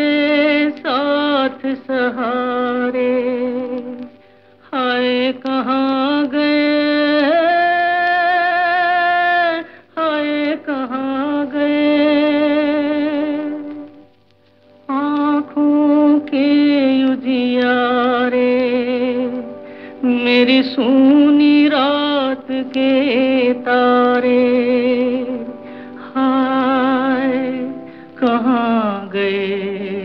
साथ सहारे, हाय कहाँ गए, हाय कहाँ गए। आँखों के उजियारे, मेरी सूनी रात के तारे, हाय कहाँ गए।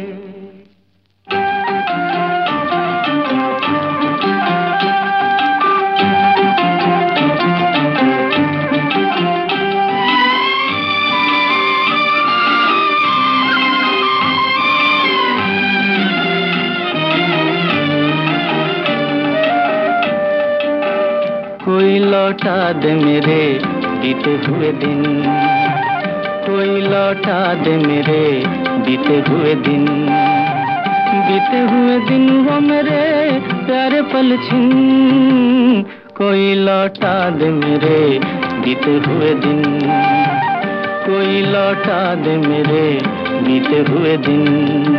कोई लौटा दे मेरे बीते हुए दिन, कोई लौटा दे मेरे बीते हुए दिन, बीते हुए दिन वो मेरे प्यारे पल छिन। कोई लौटा दे मेरे बीते हुए दिन, कोई लौटा दे मेरे बीते हुए दिन।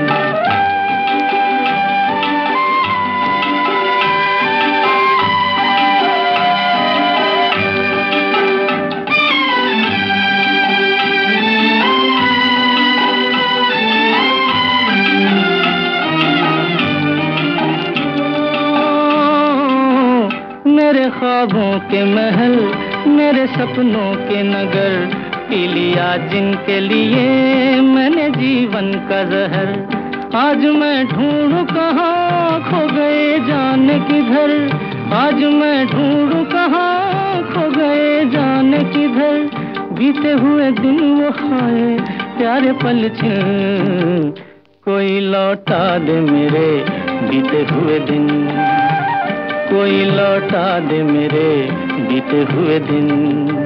मेरे ख्वाबों के महल, मेरे सपनों के नगर, पी लिया जिनके लिए मैंने जीवन का जहर। आज मैं ढूंढूं कहाँ, खो गए जाने किधर। आज मैं ढूंढूं कहाँ, खो गए जाने किधर। बीते हुए दिन वो खाए प्यारे पल छिन। कोई लौटा दे मेरे बीते हुए दिन, कोई लौटा दे मेरे बीते हुए दिन।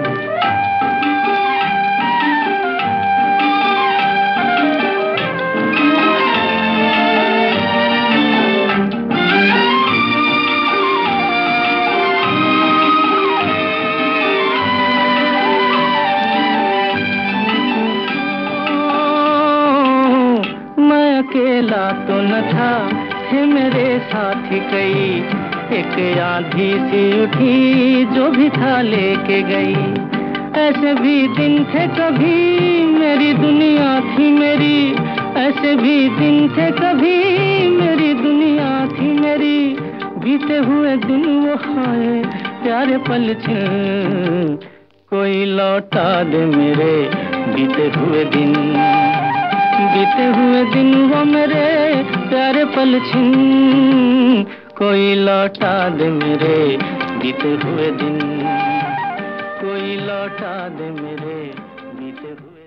मैं अकेला तो न था, थे मेरे साथी कई। एक आंधी सी उठी जो भी था लेके गई। ऐसे भी दिन थे कभी मेरी दुनिया थी मेरी, ऐसे भी दिन थे कभी मेरी दुनिया थी मेरी। बीते हुए दिन वो खाए प्यारे पल छिन। कोई लौटा दे मेरे बीते हुए दिन, बीते हुए दिन वो मेरे प्यारे पल छिन। कोई लौटा दे मेरे बीते हुए दिन, कोई लौटा दे मेरे बीते हुए